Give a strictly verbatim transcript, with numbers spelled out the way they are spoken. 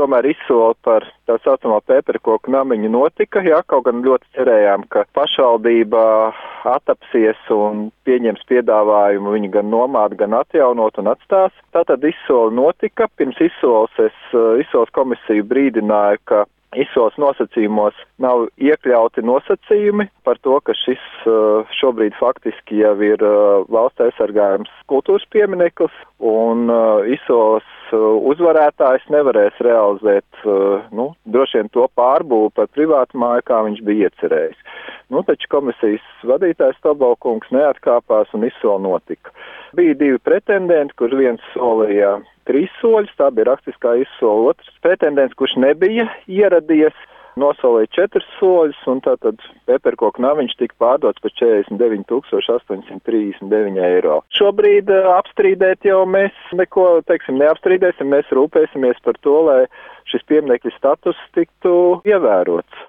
tomēr izsoli par tā saucamo pēperkoku namiņu notika, jā, kaut gan ļoti cerējām, ka pašvaldība attapsies un pieņems piedāvājumu viņu gan nomāt, gan atjaunot un atstās. Tātad izsoli notika. Pirms izsoles es izsoles komisiju brīdināju, ka izsoles nosacījumos nav iekļauti nosacījumi par to, ka šis šobrīd faktiski jau ir valsts aizsargājums kultūras piemineklis, un izsoles uzvarētājs nevarēs realizēt, nu, droši vien to pārbūvu par privātu māju, kā viņš bija iecerējis. Nu, taču komisijas vadītājs Tobalkungs neatkāpās un izsole notika. Bija divi pretendenti, kur viens solīja trīs soļus, tā bija rakstiskā izsola. Otrs pretendents, kurš nebija ieradies, nosolīja četrus soļus, un tātad pēperkoku namiņš tika pārdots par četrdesmit deviņi tūkstoši astoņi simti trīsdesmit deviņi eiro. Šobrīd apstrīdēt jau mēs neko, teiksim, neapstrīdēsim, mēs rūpēsimies par to, lai šis pieminekļa status tiktu ievērots.